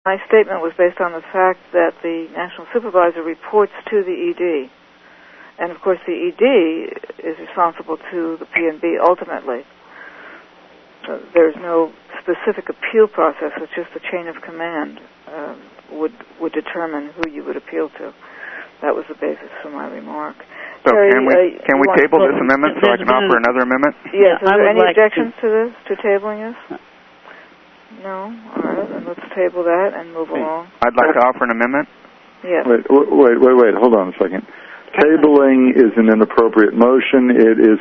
My statement was based on the fact that the national supervisor reports to the ED. And, of course, the ED is responsible to the PNB ultimately. There's no specific appeal process. It's just the chain of command would determine who you would appeal to. That was the basis for my remark. So Terry, can we table this amendment so I can offer another amendment? Yes. Are there any objections to this, to tabling this? No? All right, then let's table that and move along. I'd like to offer an amendment. Yes. Wait. Hold on a second. Tabling is an inappropriate motion. It is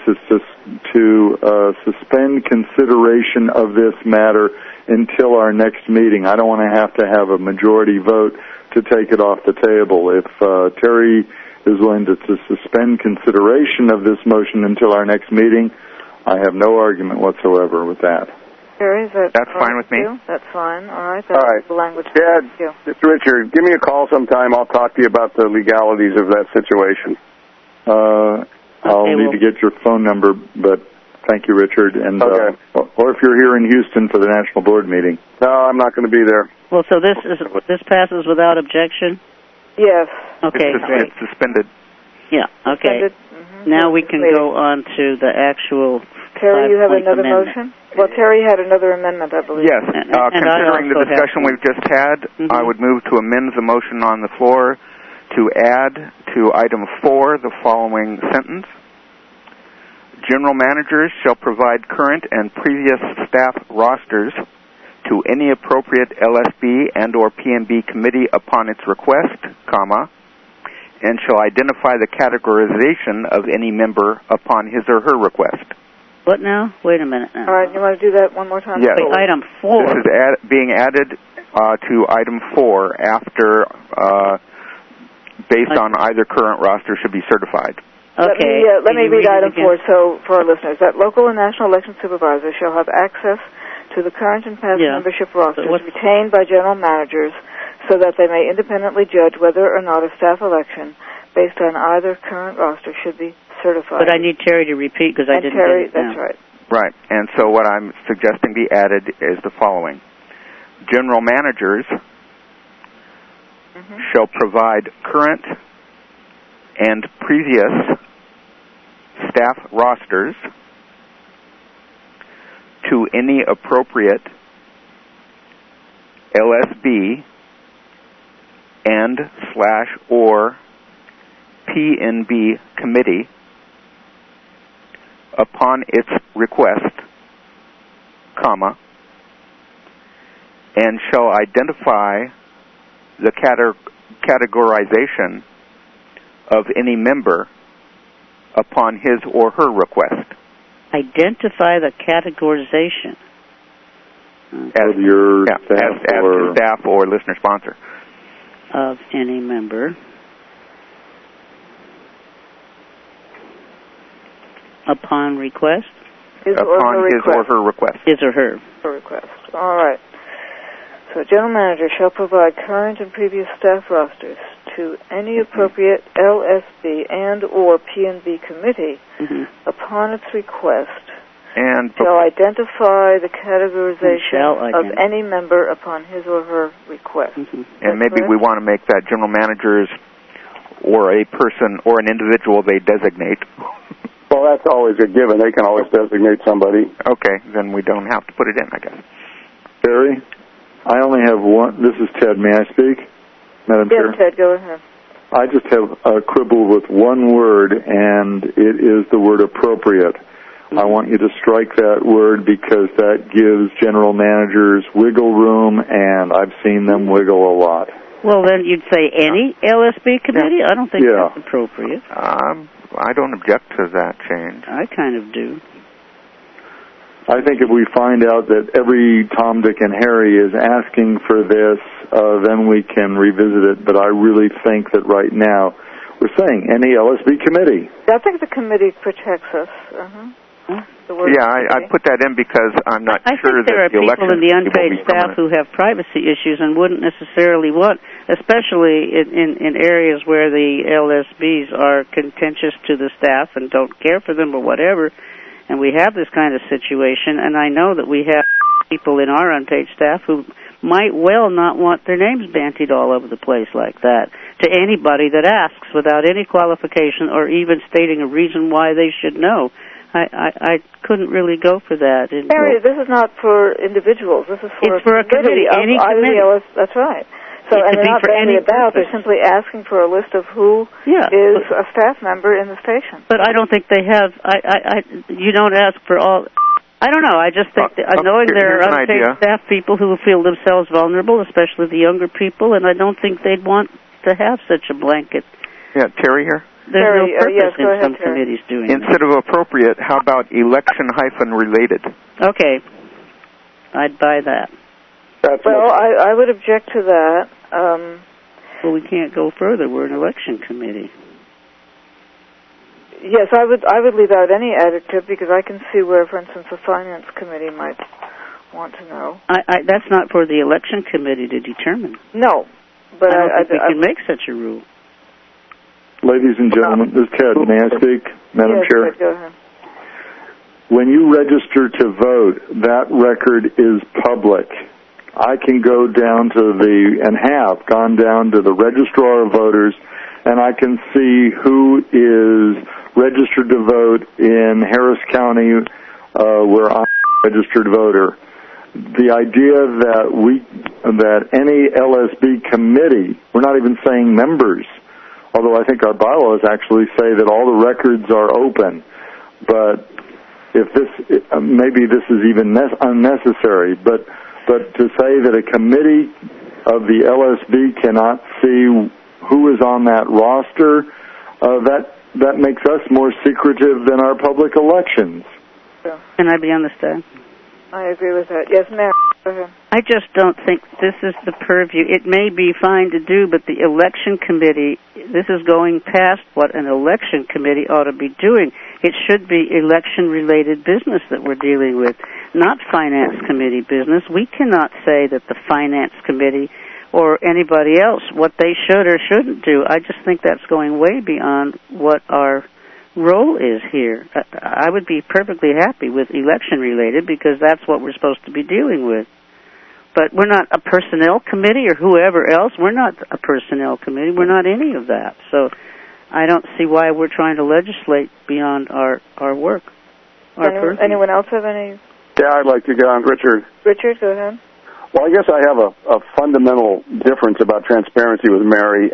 to suspend consideration of this matter until our next meeting. I don't want to have a majority vote to take it off the table. If Terry is willing to suspend consideration of this motion until our next meeting, I have no argument whatsoever with that. Terry, that's fine with me. That's fine. All right. All right. The language. Dad, it's Richard. Give me a call sometime. I'll talk to you about the legalities of that situation. I'll need to get your phone number, but thank you, Richard. And okay. Or if you're here in Houston for the National Board meeting. No, I'm not going to be there. Well, so this passes without objection? Yes. Okay, great. It's suspended. Yeah, okay. Mm-hmm. Now we can go on to the actual Terry, you have another amendment. motion? Well, Terry had another amendment, I believe. Yes. Considering the discussion we've just had, I would move to amend the motion on the floor to add to item 4 the following sentence. General managers shall provide current and previous staff rosters to any appropriate LSB and or PNB committee upon its request, comma, and shall identify the categorization of any member upon his or her request. What now? Wait a minute now. All right, you want to do that one more time? Yes. Wait, item 4. This is being added to item 4 after, based on either current roster should be certified. Okay. Let me read item 4 so for our listeners. That local and national election supervisors shall have access to the current and past membership rosters retained by general managers so that they may independently judge whether or not a staff election based on either current roster should be certified. But I need Terry to repeat because I didn't get it down. That's right. Right. And so what I'm suggesting be added is the following. General managers shall provide current and previous staff rosters to any appropriate LSB and/or PNB committee upon its request, comma, and shall identify the categorization of any member upon his or her request. Identify the categorization. As your staff or listener sponsor. Of any member. Upon request? Upon his or her request. His or her. Request. All right. So general manager shall provide current and previous staff rosters to any appropriate LSB and or PNB committee upon its request and shall identify the categorization of any member upon his or her request. And maybe we want to make that general managers or a person or an individual they designate. Well, that's always a given. They can always designate somebody. Okay, then we don't have to put it in, I guess. Terry, I only have one. This is Ted. May I speak, Madam Chair? Yes, Ted, go ahead. I just have a quibble with one word, and it is the word appropriate. I want you to strike that word because that gives general managers wiggle room, and I've seen them wiggle a lot. Well, then you'd say any LSB committee? I don't think that's appropriate. I don't object to that change. I kind of do. I think if we find out that every Tom, Dick, and Harry is asking for this, then we can revisit it. But I really think that right now we're saying any LSB committee. I think the committee protects us. I put that in because I'm not sure that the election people in the unpaid staff who have privacy issues and wouldn't necessarily want, especially in areas where the LSBs are contentious to the staff and don't care for them or whatever, and we have this kind of situation, and I know that we have people in our unpaid staff who might well not want their names bandied all over the place like that to anybody that asks without any qualification or even stating a reason why they should know. I couldn't really go for that. Mary, this is not for individuals. This is for a committee. Any committee. That's right. So, and they're not bandying about. They're simply asking for a list of who is a staff member in the station. But I don't think they have. You don't ask for all. I don't know. I just think knowing there are unpaid staff people who feel themselves vulnerable, especially the younger people, and I don't think they'd want to have such a blanket. Yeah, Terry here. There's no purpose in some committees doing that. Instead of appropriate, how about election-related? Okay. I'd buy that. Well, I would object to that. Well, we can't go further. We're an election committee. Yes, I would leave out any adjective because I can see where, for instance, the finance committee might want to know. That's not for the election committee to determine. No, but I don't think we can make such a rule. Ladies and gentlemen, this is Ted. May I speak, Madam Chair? Go ahead. When you register to vote, that record is public. I can go down to and have gone down to the registrar of voters, and I can see who is registered to vote in Harris County, where I'm a registered voter. The idea that any LSB committee, we're not even saying members, although I think our bylaws actually say that all the records are open. But if maybe this is even unnecessary, but to say that a committee of the LSB cannot see who is on that roster, that makes us more secretive than our public elections. Can I be understood? I agree with that. Yes, ma'am. Go ahead. I just don't think this is the purview. It may be fine to do, but the election committee, this is going past what an election committee ought to be doing. It should be election-related business that we're dealing with, not finance committee business. We cannot say that the finance committee or anybody else what they should or shouldn't do. I just think that's going way beyond what our role is here. I would be perfectly happy with election-related because that's what we're supposed to be dealing with. But we're not a personnel committee or whoever else. We're not a personnel committee. We're not any of that. So I don't see why we're trying to legislate beyond our work. Anyone else have any? Yeah, I'd like to get on. Richard. Richard, go ahead. Well, I guess I have a fundamental difference about transparency with Mary.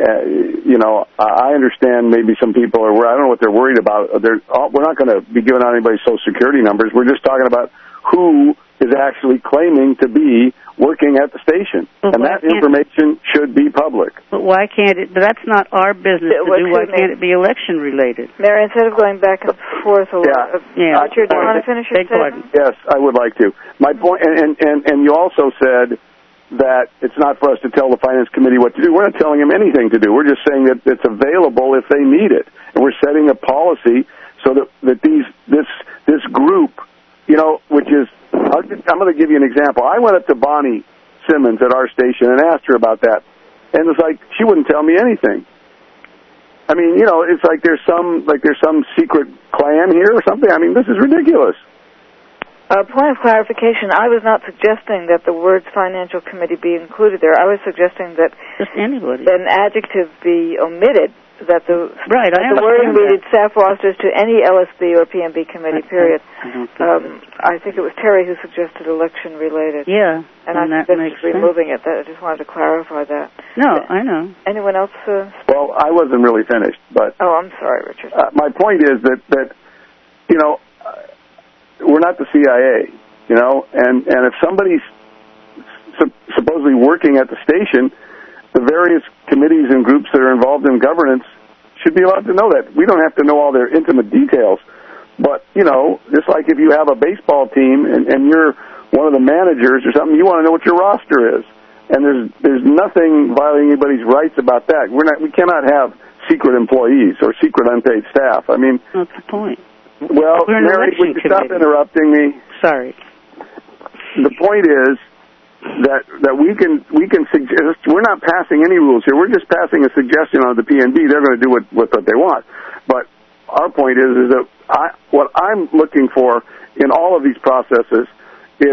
I understand maybe some people are, I don't know what they're worried about. We're not going to be giving out anybody's Social Security numbers. We're just talking about who is actually claiming to be working at the station. And that information should be public. But why can't it? But that's not our business to do. Why can't it be election-related? Mary, instead of going back and forth a lot. Richard, do you want to finish your statement? Yes, I would like to. My point, and you also said that it's not for us to tell the Finance Committee what to do. We're not telling them anything to do. We're just saying that it's available if they need it. And we're setting a policy so that this group, which is, I'm going to give you an example. I went up to Bonnie Simmons at our station and asked her about that. And it's like, she wouldn't tell me anything. I mean, it's like there's some secret clan here or something. I mean, this is ridiculous. Point of clarification, I was not suggesting that the words financial committee be included there. I was suggesting that just anybody. An adjective be omitted, that the wording read staff rosters to any LSB or PMB committee, period. I think it was Terry who suggested election-related. Yeah. And I suggested removing it. I just wanted to clarify that. No, I know. Anyone else? Well, I wasn't really finished, but... Oh, I'm sorry, Richard. My point is that we're not the CIA, and if somebody's supposedly working at the station, the various committees and groups that are involved in governance should be allowed to know that. We don't have to know all their intimate details, but, just like if you have a baseball team and you're one of the managers or something, you want to know what your roster is, and there's nothing violating anybody's rights about that. We cannot have secret employees or secret unpaid staff. I mean... That's the point. Well, Mary, would you stop interrupting me? Sorry. The point is that we can suggest. We're not passing any rules here. We're just passing a suggestion on the PNB. They're going to do what they want. But our point is that what I'm looking for in all of these processes is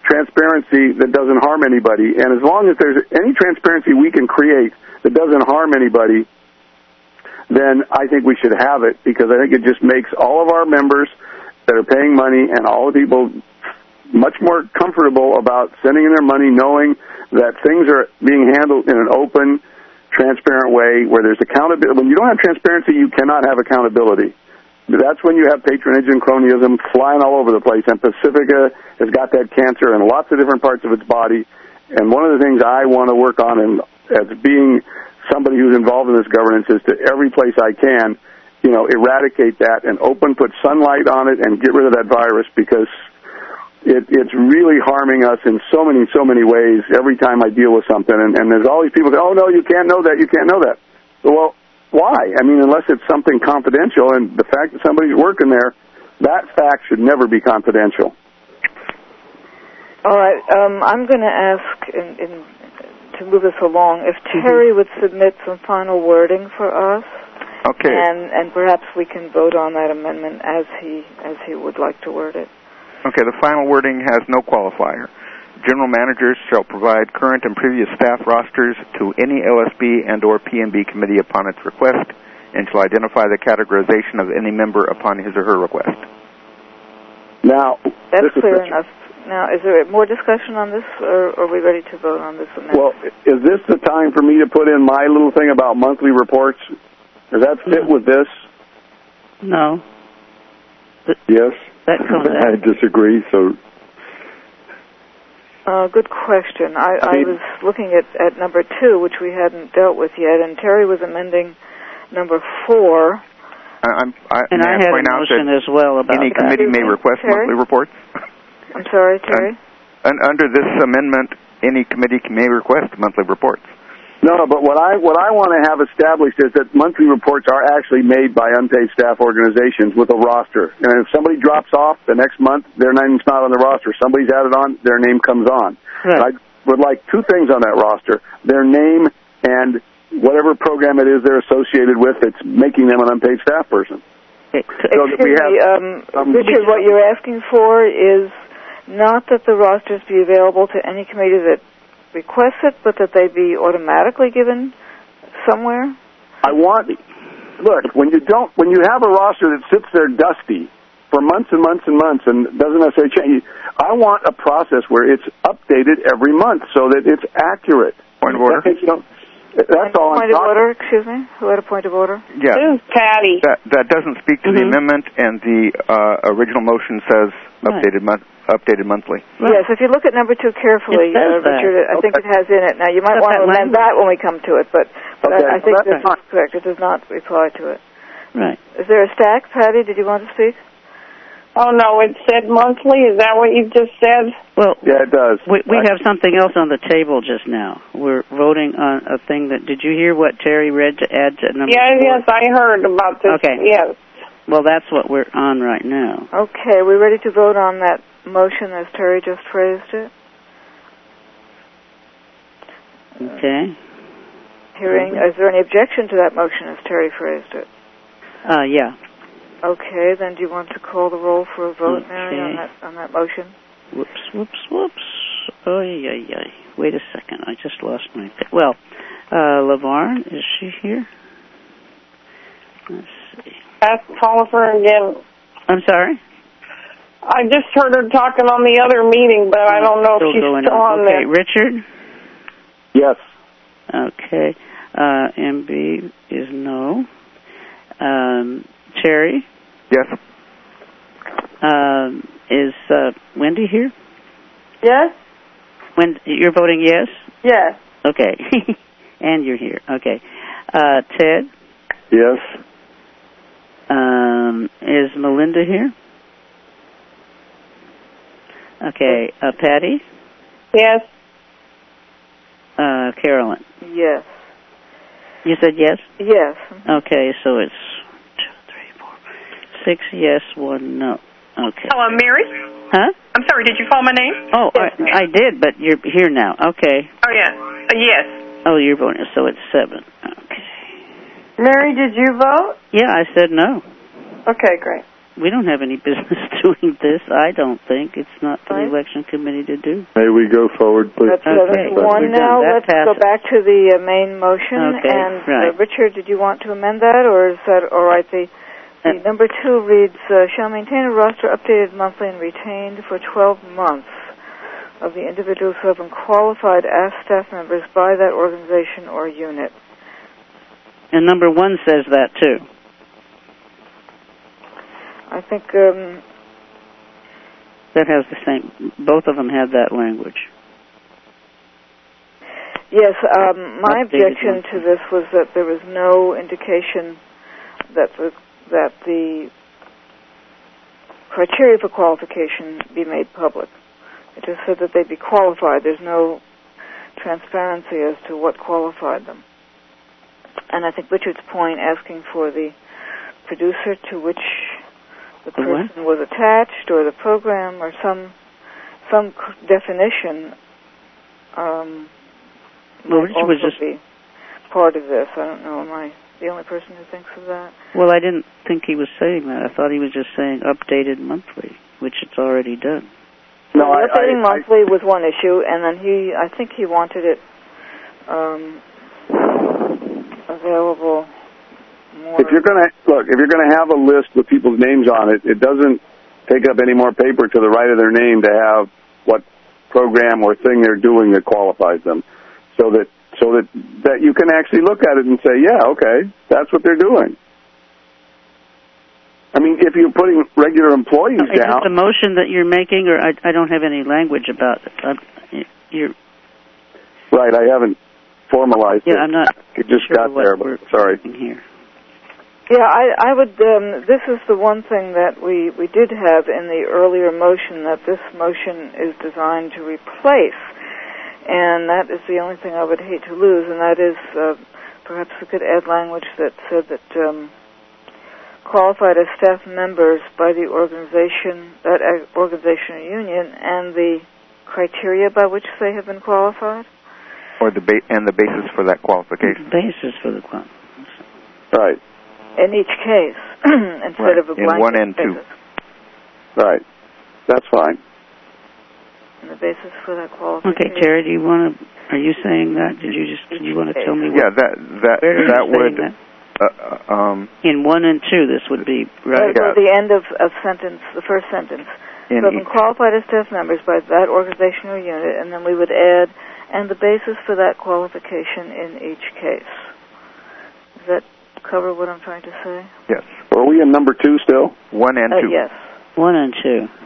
transparency that doesn't harm anybody. And as long as there's any transparency we can create that doesn't harm anybody, then I think we should have it, because I think it just makes all of our members that are paying money and all the people much more comfortable about sending in their money knowing that things are being handled in an open, transparent way where there's accountability. When you don't have transparency, you cannot have accountability. That's when you have patronage and cronyism flying all over the place. And Pacifica has got that cancer in lots of different parts of its body. And one of the things I want to work on, and as being somebody who's involved in this governance, is to every place I can, eradicate that and put sunlight on it and get rid of that virus, because it's really harming us in so many ways every time I deal with something. And there's all these people that, oh, no, you can't know that, you can't know that. Well, why? I mean, unless it's something confidential, and the fact that somebody's working there, that fact should never be confidential. All right. I'm going to ask, to move this along, if Terry would submit some final wording for us. Okay. And perhaps we can vote on that amendment as he would like to word it. Okay, the final wording has no qualifier. General managers shall provide current and previous staff rosters to any LSB and or PMB committee upon its request, and shall identify the categorization of any member upon his or her request. Now, that's clear enough. Now, is there more discussion on this, or are we ready to vote on this amendment? Well, is this the time for me to put in my little thing about monthly reports? Does that fit with this? No. Yes. That comes I disagree, so... Good question. I was looking at number 2, which we hadn't dealt with yet, and Terry was amending number 4. I had a motion as well about any committee may request Terry? monthly reports. I'm sorry, Terry? And under this amendment, any committee may request monthly reports. No, but what I want to have established is that monthly reports are actually made by unpaid staff organizations with a roster. And if somebody drops off the next month, their name's not on the roster. Somebody's added on, their name comes on. Right. I would like 2 things on that roster: their name and whatever program it is they're associated with that's making them an unpaid staff person. So that we have, Richard, what you're asking for is not that the rosters be available to any committee that request it, but that they be automatically given somewhere? Look, when you have a roster that sits there dusty for months and months and months and doesn't necessarily change, I want a process where it's updated every month so that it's accurate. Point of order. That's all I'm talking about. Point of order, excuse me? Who had a point of order? Yeah. This is Patty. That doesn't speak to the amendment, and the original motion says updated monthly. Right. Yes, if you look at number 2 carefully, Richard, I think it has in it. Now, you might want to amend that when we come to it, but I think this is correct. It does not reply to it. Right. Is there a stack? Patty, did you want to speak? Oh, no, it said monthly. Is that what you just said? Well, yeah, it does. We have something else on the table just now. We're voting on a thing that... Did you hear what Terry read to add to number 4? Yes, I heard about this. Okay. Yes. Well, that's what we're on right now. Okay, we're ready to vote on that motion as Terry just phrased it. Okay. Is there any objection to that motion as Terry phrased it? Yeah. Okay, then do you want to call the roll for a vote, Mary, on that motion? Whoops. Oh, yeah. Wait a second. I just lost my... Well, LaVarn, is she here? Let's see. Ask Tolliver again. I'm sorry? I just heard her talking on the other meeting, but I don't know if she's still on there. Okay, Richard? Yes. Okay. MB is no. Terry? Yes. Is Wendy here? Yes. You're voting yes? Yes. Okay. And you're here. Okay. Ted? Yes. Is Melinda here? Okay. Patty? Yes. Carolyn? Yes. You said yes? Yes. Okay, so it's 6 yes, 1 no. Okay. Hello, Mary? Huh? I'm sorry, did you call my name? Oh, I did, but you're here now. Okay. Oh, yeah. Yes. Oh, you're voting, so it's 7. Okay. Mary, did you vote? Yeah, I said no. Okay, great. we don't have any business doing this. I don't think it's not for the election committee to do. May we go forward, please? That's one now. Let's go back to the main motion. Okay, and Richard, did you want to amend that, or is that all right? The number 2 reads, shall maintain a roster updated monthly and retained for 12 months of the individuals who have been qualified as staff members by that organization or unit. And number 1 says that, too. I think that has the same. Both of them have that language. Yes, my objection to this was that there was no indication that the criteria for qualification be made public. It just said that they'd be qualified. There's no transparency as to what qualified them. And I think Richard's point, asking for the producer to which the person was attached, or the program, or some definition, might also be part of this. I don't know. Am I the only person who thinks of that? Well, I didn't think he was saying that. I thought he was just saying updated monthly, which it's already done. No, updating monthly was one issue, and then I think he wanted it available more. If you're going to have a list with people's names on it, it doesn't take up any more paper to the right of their name to have what program or thing they're doing that qualifies them, so that you can actually look at it and say, yeah, okay, that's what they're doing. I mean, if you're putting regular employees down... Is this the motion that you're making, or I don't have any language about it? Right, I haven't formalized it. Yeah, I'm not It just got there, but sorry. Here. Yeah, I would, this is the one thing that we did have in the earlier motion that this motion is designed to replace, and that is the only thing I would hate to lose, and that is, perhaps we could add language that said that qualified as staff members by the organization, that organization or union, and the criteria by which they have been qualified? Or the basis for that qualification. Basis for the qualification. Right. In each case, instead of a blanket in 1 and 2. basis. Right. That's fine. And the basis for that qualification. Okay, Terry, are you saying that? Did you want to tell me what? Yeah, that would... in 1 and 2, this would be right. At the end of sentence, the first sentence. So have been qualified as staff members by that organization or unit, and then we would add, and the basis for that qualification in each case. Does that cover what I'm trying to say? Yes. Are we in number 2 still? 1 and 2. Yes. 1 and 2. Mm-hmm.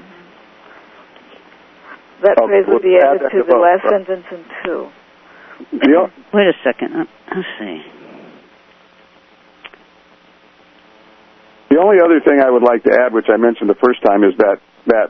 That phrase would be added to the last sentence in 2. Yeah. Wait a second. Let's see. The only other thing I would like to add, which I mentioned the first time, is that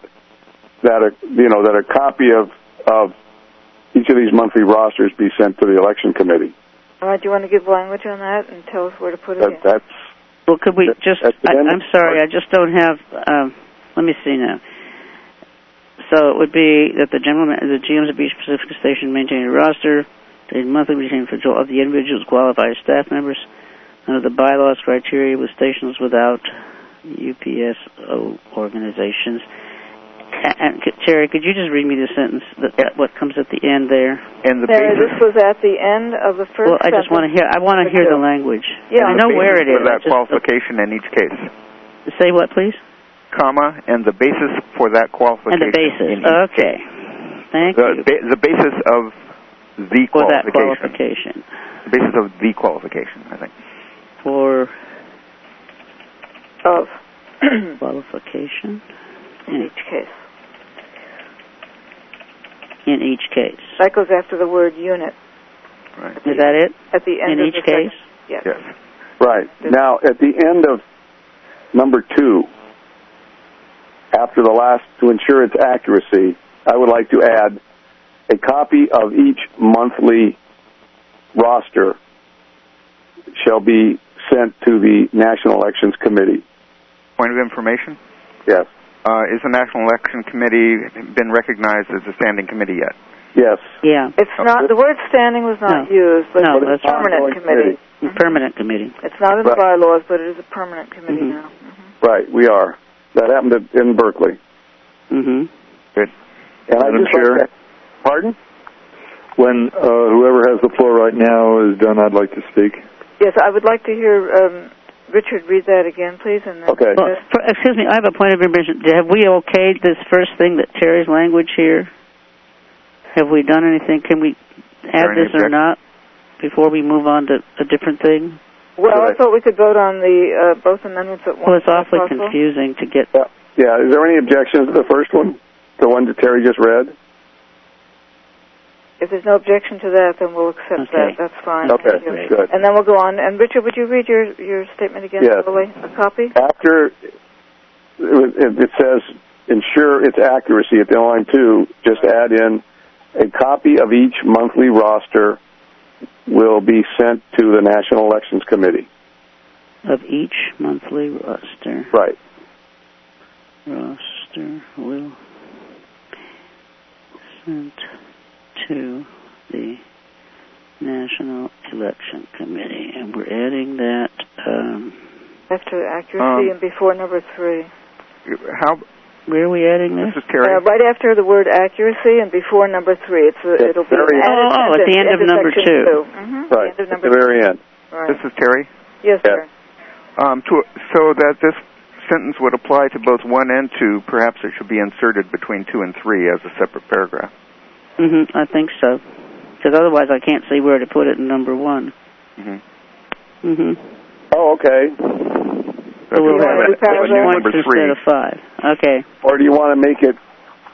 a copy of each of these monthly rosters be sent to the election committee. All right, do you want to give language on that and tell us where to put it in? Well, could we just... I'm sorry, I just don't have... let me see now. So it would be that the GMs of each Pacific station maintain a roster, they monthly retain control of the individuals qualified as staff members under the bylaws criteria with stations without UPSO organizations. And Terry, could you just read me the sentence, what comes at the end there? Terry, this was at the end of the first sentence. Well, I just want to hear the language. Yeah. I know where it is. For that qualification in each case. Say what, please? Comma, and the basis for that qualification. And the basis, okay. Thank you. The basis of the qualification. For that qualification. The basis of the qualification, I think. For... Of. Qualification. In each case. In each case. That goes after the word unit. Right. Is that it? At the end of each case? Yes. Right. Now, at the end of number 2, after the last, to ensure its accuracy, I would like to add a copy of each monthly roster shall be sent to the National Elections Committee. Point of information? Yes. Is the National Election Committee been recognized as a standing committee yet? Yes. Yeah. It's not, the word standing was not used, but it's a permanent committee. Permanent committee. It's not in the bylaws, but it is a permanent committee now. Right, we are. That happened in Berkeley. Mm-hmm. Good. And I Madam just Chair? like that. Pardon? When whoever has the floor right now is done, I'd like to speak. Yes, I would like to hear Richard read that again, please. And then Okay. Well, excuse me, I have a point of information. Have we okayed this first thing, that Terry's language here? Have we done anything? Can we add this or not before we move on to a different thing? Well, I thought we could vote on the both amendments at once. Well, it's awfully confusing to get... Yeah, is there any objections to the first one? The one that Terry just read? If there's no objection to that, then we'll accept that. That's fine. Okay, good. And then we'll go on. And Richard, would you read your statement again, slowly? A copy? After it says ensure its accuracy at the line 2, just add in a copy of each monthly roster will be sent to the National Elections Committee. Of each monthly roster. Right. Roster will sent to the National Election Committee. And we're adding that... after accuracy and before number 3. Where are we adding this? This is Terry. Right after the word accuracy and before number 3. It'll be at the end of number 2. Mm-hmm. Right, at the very end. Right. This is Terry. Yes, sir. So that this sentence would apply to both 1 and 2, perhaps it should be inserted between 2 and 3 as a separate paragraph. Mm-hmm, I think so. Because otherwise I can't see where to put it in number 1. Mm-hmm. Mm-hmm. Oh, okay. So we'll have it points instead of 5. Okay. Or do you want to make it...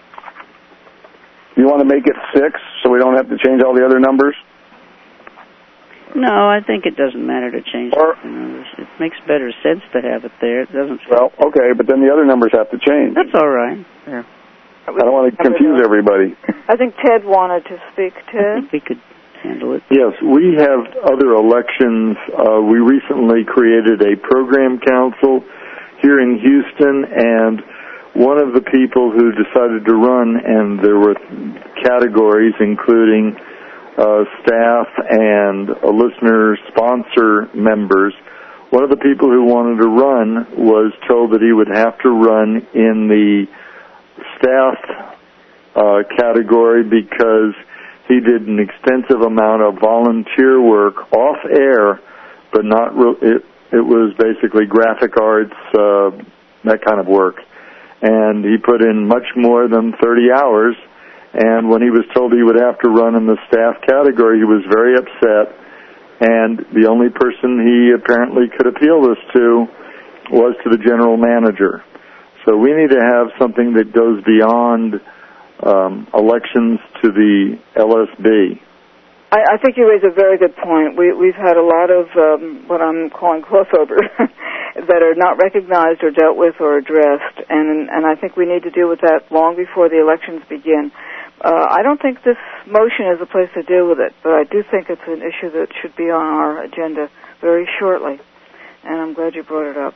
You want to make it 6 so we don't have to change all the other numbers? No, I think it doesn't matter to change the numbers. It makes better sense to have it there. It doesn't... Well, okay, but then the other numbers have to change. That's all right. Yeah. I don't want to confuse everybody. I think Ted wanted to speak. Ted? I think we could handle it. Yes, we have other elections. We recently created a program council here in Houston, and one of the people who decided to run, and there were categories including staff and listener sponsor members. One of the people who wanted to run was told that he would have to run in the staff category because he did an extensive amount of volunteer work off air, but not it was basically graphic arts, that kind of work. And he put in much more than 30 hours, and when he was told he would have to run in the staff category, he was very upset, and the only person he apparently could appeal this to was to the general manager. So we need to have something that goes beyond elections to the LSB. I think you raise a very good point. We've had a lot of what I'm calling crossover that are not recognized or dealt with or addressed, and I think we need to deal with that long before the elections begin. I don't think this motion is a place to deal with it, but I do think it's an issue that should be on our agenda very shortly, and I'm glad you brought it up.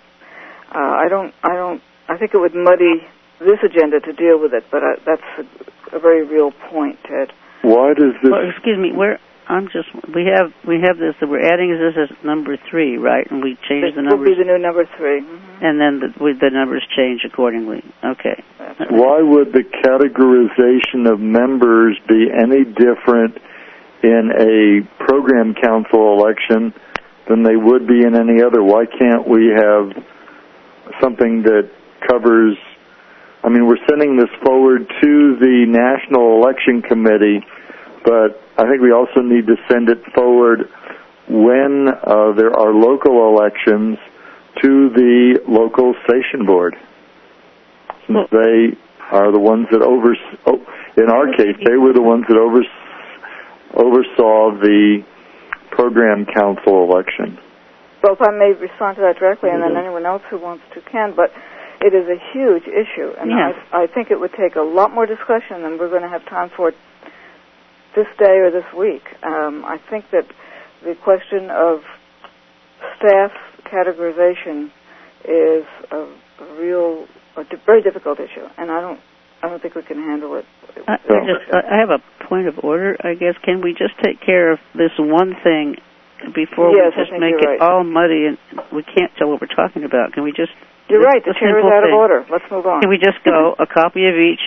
I think it would muddy this agenda to deal with it, but that's a very real point, Ted. Why does this... Well, excuse me, we have this that we're adding this as number 3, right? And we change the numbers. Will be the new number 3. Mm-hmm. And then the numbers change accordingly. Okay. Why would the categorization of members be any different in a program council election than they would be in any other? Why can't we have something that covers... I mean, we're sending this forward to the National Election Committee, but I think we also need to send it forward when there are local elections to the local station board. Since they are the ones that in our case, they were the ones that oversaw the program council election. Well, if I may respond to that directly, and then anyone else who wants to can, but it is a huge issue, and yes. I think it would take a lot more discussion than we're going to have time for this day or this week. I think that the question of staff categorization is a very difficult issue, and I don't think we can handle it. I have a point of order, I guess. Can we just take care of this one thing before we just make it all muddy and we can't tell what we're talking about? Can we just... You're right. The chair is out of order. Let's move on. Can we just go a copy of each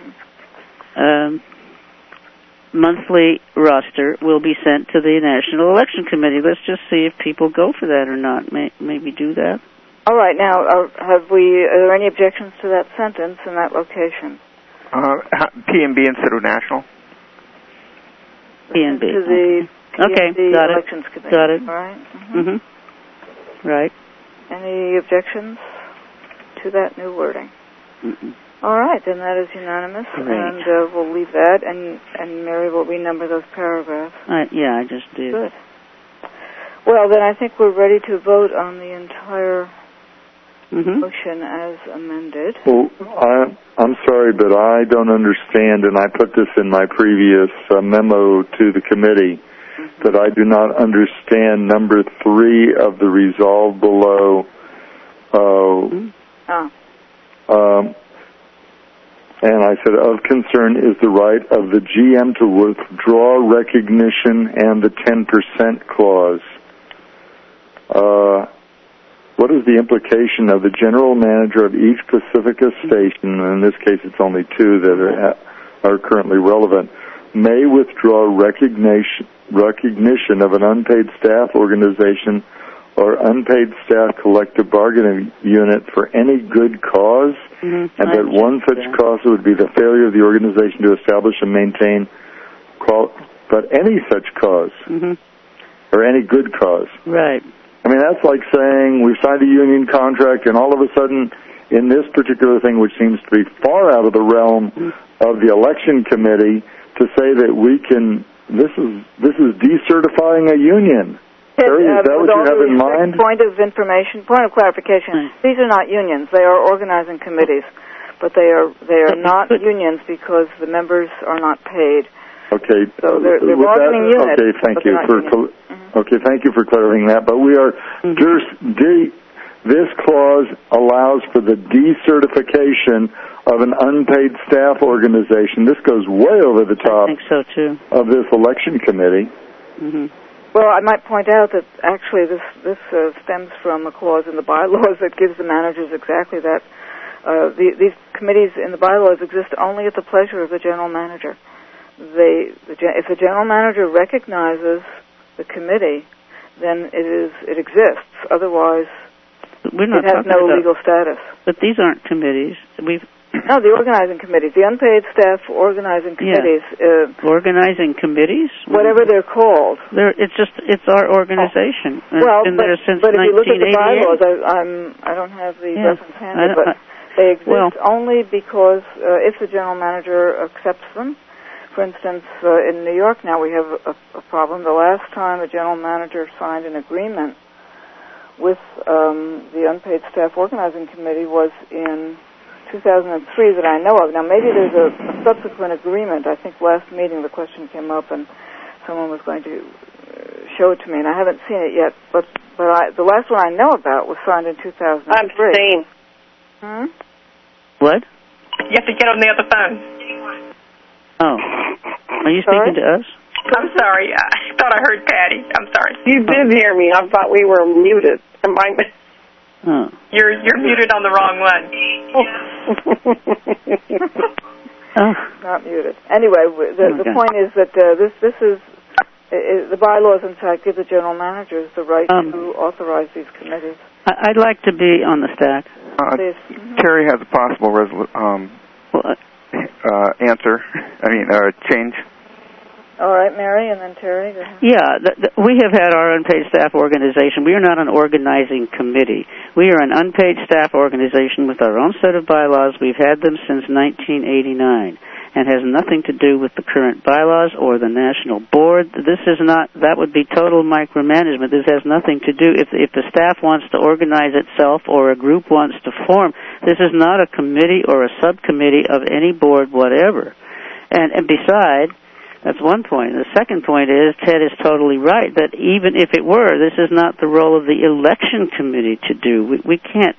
monthly roster will be sent to the National Election Committee? Let's just see if people go for that or not. Maybe do that. All right. Now, are there any objections to that sentence and that location? PNB instead of National. PNB. To the PNB Elections Committee. Got it. All right. Right. Any objections to that new wording? All right, then that is unanimous, and we'll leave that, and Mary will renumber those paragraphs. I just did. Good. Well, then I think we're ready to vote on the entire motion as amended. Well, I'm sorry, but I don't understand, and I put this in my previous memo to the committee, that I do not understand number 3 of the resolve below. And I said, of concern is the right of the GM to withdraw recognition and the 10% clause. What is the implication of the general manager of each Pacifica station, and in this case it's only 2 that are currently relevant, may withdraw recognition of an unpaid staff organization or unpaid staff collective bargaining unit for any good cause, and that one such cause would be the failure of the organization to establish and maintain, but any such cause, or any good cause. Right. I mean, that's like saying we've signed a union contract, and all of a sudden, in this particular thing, which seems to be far out of the realm of the election committee, to say that we can, this is decertifying a union. Terry, is that what you have in mind? Point of clarification. These are not unions. They are organizing committees, but they are not unions because the members are not paid. Okay. So they're bargaining units. Okay, thank you for clarifying that. But we are this clause allows for the decertification of an unpaid staff organization. This goes way over the top. I think so too. Of this election committee. Well, I might point out that actually this stems from a clause in the bylaws that gives the managers exactly that. These committees in the bylaws exist only at the pleasure of the general manager. If the general manager recognizes the committee, then it exists. Otherwise, it has no legal status. But these aren't committees. No, the organizing committees, the unpaid staff organizing committees. Organizing committees? Whatever they're called. It's our organization. Well, been there since but if you look at the bylaws, I don't have the reference handy, but they exist only because if the general manager accepts them. For instance, in New York now we have a problem. The last time the general manager signed an agreement with the unpaid staff organizing committee was in 2003 that I know of. Now, maybe there's a subsequent agreement. I think last meeting the question came up and someone was going to show it to me, and I haven't seen it yet. But the last one I know about was signed in 2003. Abstain. What? You have to get on the other phone. Oh. Are you speaking to us? I'm sorry. I thought I heard Patty. I'm sorry. You did hear me. I thought we were muted. You're muted on the wrong one. Not muted. Anyway, the point is that this is the bylaws, in fact, give the general managers the right to authorize these committees. I'd like to be on the stack. Terry has a possible answer. Change. All right, Mary, and then Terry. Go ahead. Yeah, we have had our unpaid staff organization. We are not an organizing committee. We are an unpaid staff organization with our own set of bylaws. We've had them since 1989 and has nothing to do with the current bylaws or the national board. That would be total micromanagement. This has nothing to do, if the staff wants to organize itself or a group wants to form, this is not a committee or a subcommittee of any board whatever. And besides, that's one point. The second point is, Ted is totally right, that even if it were, this is not the role of the election committee to do. We can't,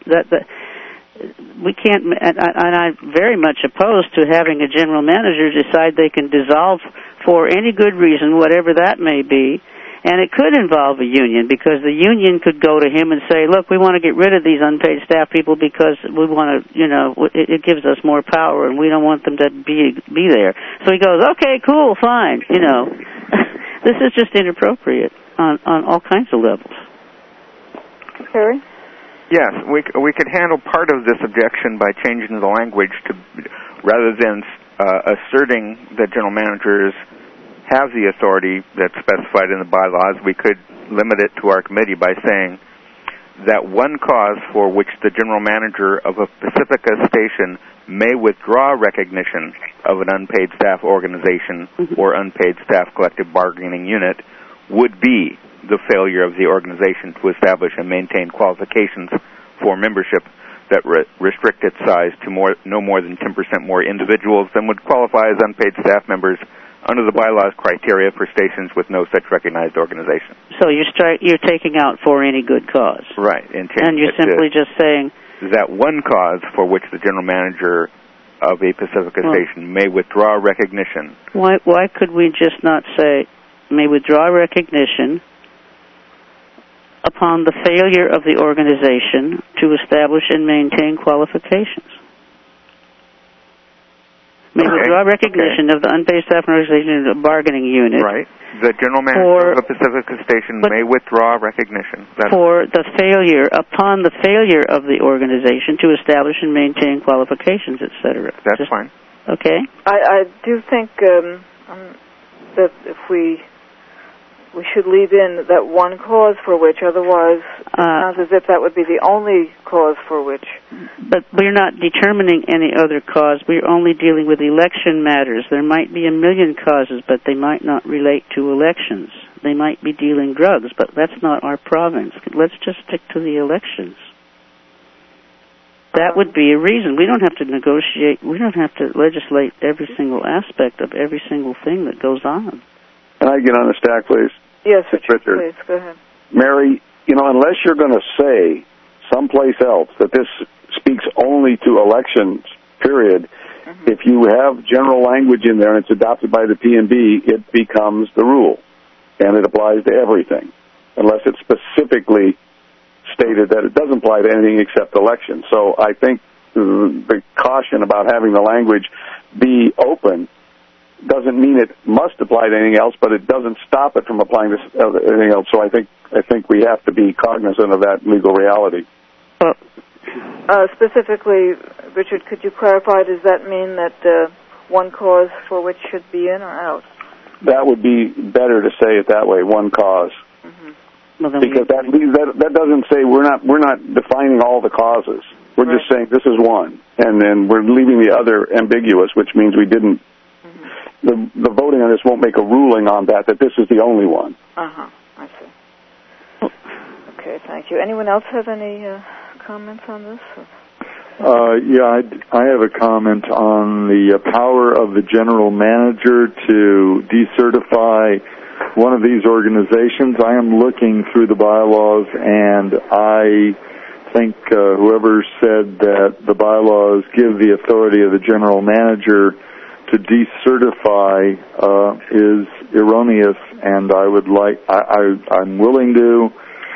and I'm very much opposed to having a general manager decide they can dissolve for any good reason, whatever that may be, And it could involve a union, because the union could go to him and say, look, we want to get rid of these unpaid staff people because we want to, it gives us more power and we don't want them to be there. So he goes, okay, cool, fine, This is just inappropriate on all kinds of levels. Harry? Yes, we could handle part of this objection by changing the language to, rather than asserting that general managers have the authority that's specified in the bylaws, we could limit it to our committee by saying that one cause for which the general manager of a Pacifica station may withdraw recognition of an unpaid staff organization or unpaid staff collective bargaining unit would be the failure of the organization to establish and maintain qualifications for membership that restrict its size to no more than 10% more individuals than would qualify as unpaid staff members under the bylaws criteria for stations with no such recognized organization. So you're taking out for any good cause. Right. And you're simply just saying that one cause for which the general manager of a Pacifica station may withdraw recognition. Why could we just not say may withdraw recognition upon the failure of the organization to establish and maintain qualifications? May withdraw recognition of the unpaid staff organization bargaining unit. Right. The general manager of a Pacifica station may withdraw recognition. Upon the failure of the organization to establish and maintain qualifications, etc. That's fine. Okay. I do think that if we should leave in that one cause for which, otherwise it sounds as if that would be the only cause for which. But we're not determining any other cause. We're only dealing with election matters. There might be a million causes, but they might not relate to elections. They might be dealing drugs, but that's not our province. Let's just stick to the elections. That would be a reason. We don't have to negotiate. We don't have to legislate every single aspect of every single thing that goes on. Can I get on the stack, please? Yes, Richard. Please, go ahead. Mary, unless you're going to say someplace else that this speaks only to elections, period, if you have general language in there and it's adopted by the P&B, it becomes the rule, and it applies to everything, unless it's specifically stated that it doesn't apply to anything except elections. So I think the caution about having the language be open doesn't mean it must apply to anything else, but it doesn't stop it from applying to anything else. So I think we have to be cognizant of that legal reality. Specifically, Richard, could you clarify, does that mean that one cause for which should be in or out? That would be better to say it that way, one cause. Because that doesn't say we're not defining all the causes. We're just saying this is one, and then we're leaving the other ambiguous, which means we didn't. The voting on this won't make a ruling on that this is the only one. I see. Okay, thank you. Anyone else have any comments on this? Yeah, I have a comment on the power of the general manager to decertify one of these organizations. I am looking through the bylaws, and I think whoever said that the bylaws give the authority of the general manager to decertify is erroneous, and I'm willing to.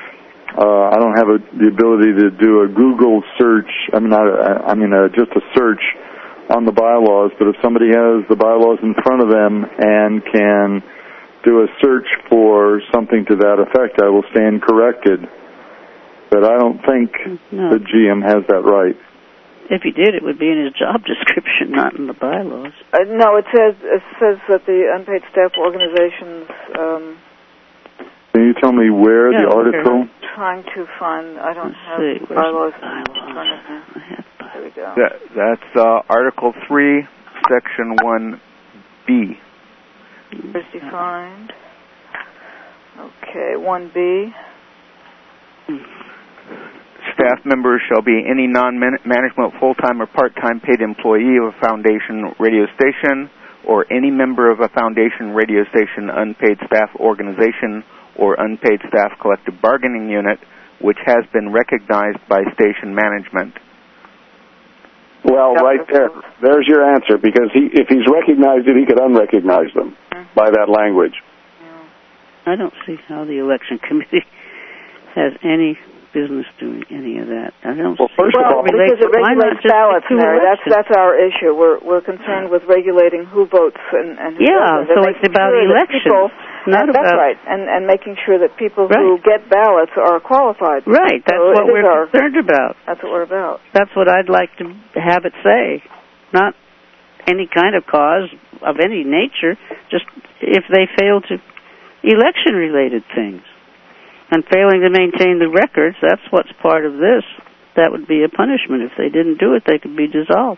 I don't have the ability to do a Google search. Just a search on the bylaws. But if somebody has the bylaws in front of them and can do a search for something to that effect, I will stand corrected. But I don't think the GM has that right. If he did, it would be in his job description, not in the bylaws. No, it says that the unpaid staff organizations. Can you tell me where the article? I'm trying to find. I don't have bylaws in front of me. There we go. That's Article 3, Section 1B. Where's defined? Okay, 1B. Staff members shall be any non-management full-time or part-time paid employee of a foundation radio station or any member of a foundation radio station unpaid staff organization or unpaid staff collective bargaining unit which has been recognized by station management. Well, right there. There's your answer, because if he's recognized it, he could unrecognize them by that language. I don't see how the election committee has any business doing any of that. I don't. Well, first of all, because it regulates ballots, Mary. That's our issue. We're concerned with regulating who votes and who doesn't. So it's about elections, not about. That's right, and making sure that people who get ballots are qualified. Right. That's what we're concerned about. That's what we're about. That's what I'd like to have it say, not any kind of cause of any nature. Just if they fail to election-related things. And failing to maintain the records, that's what's part of this. That would be a punishment. If they didn't do it, they could be dissolved.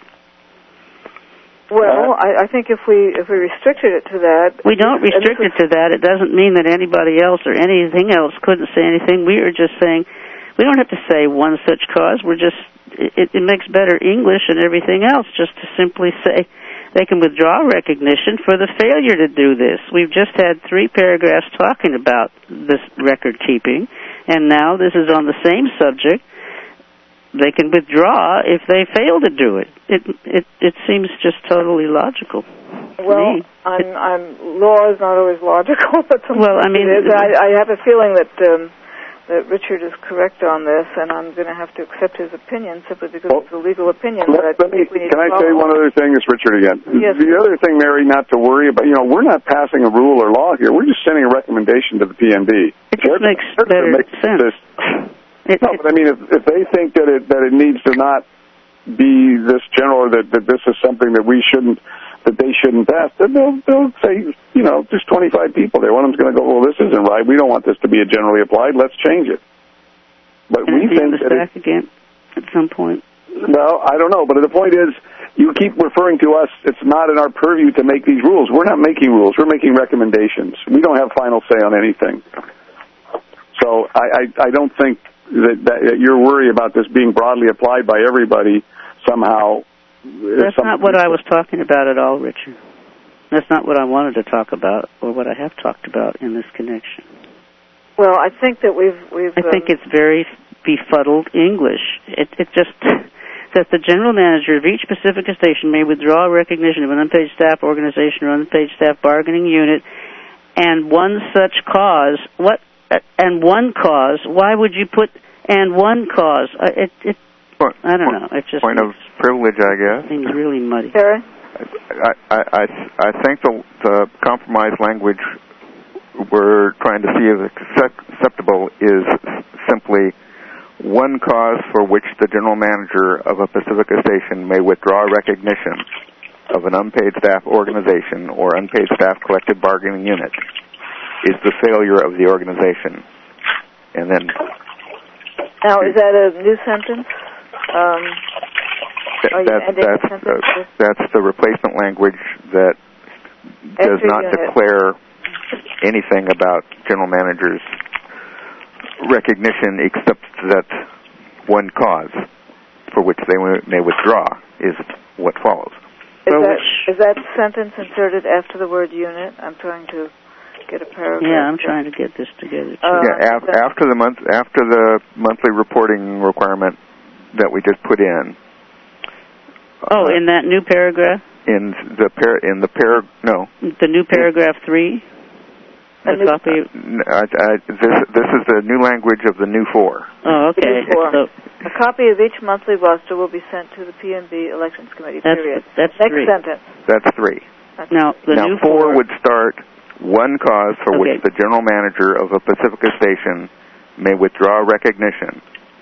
Well, I think if we restricted it to that... We don't restrict it to that. It doesn't mean that anybody else or anything else couldn't say anything. We are just saying, we don't have to say one such cause. We're just... It makes better English and everything else just to simply say they can withdraw recognition for the failure to do this. We've just had 3 paragraphs talking about this record keeping, and now this is on the same subject. They can withdraw if they fail to do it. It seems just totally logical. Well, law is not always logical, but sometimes it is. I have a feeling that Richard is correct on this, and I'm going to have to accept his opinion simply because it's a legal opinion. Can I say one other thing? It's Richard again. Yes. The other thing, Mary, not to worry about, we're not passing a rule or law here. We're just sending a recommendation to the PNB. It just makes better sense. But I mean, if they think that it needs to not be this general, or that this is something that they shouldn't pass, then they'll say, there's 25 people there. One of them's going to go, well, this isn't right. We don't want this to be a generally applied. Let's change it. But we think that back again at some point. Well, I don't know. But the point is, you keep referring to us. It's not in our purview to make these rules. We're not making rules. We're making recommendations. We don't have final say on anything. So I don't think that your worry about this being broadly applied by everybody somehow. That's not what I was talking about at all, Richard. That's not what I wanted to talk about, or what I have talked about in this connection. Well, I think that we've. I think it's very befuddled English. It just that the general manager of each Pacifica station may withdraw recognition of an unpaid staff organization or unpaid staff bargaining unit, and one such cause. What? And one cause. Why would you put and one cause? I don't know. It's just point of privilege, I guess. Things really muddy. Sarah? I think the compromise language we're trying to see as acceptable is simply one cause for which the general manager of a Pacifica station may withdraw recognition of an unpaid staff organization or unpaid staff collective bargaining unit is the failure of the organization. And then... Now, is that a new sentence? That's the replacement language that does not declare anything about general manager's recognition except that one cause for which they may withdraw is what follows. Is that sentence inserted after the word unit? I'm trying to get a paragraph. Yeah, I'm trying to get this together. After the monthly reporting requirement that we just put in. In that new paragraph? The new paragraph 3? This is the new language of the new 4. Oh, okay. A copy of each monthly roster will be sent to the PNB Elections Committee, period. That's Next 3. sentence. That's 3. Now, new 4 would start one cause for which the general manager of a Pacifica station may withdraw recognition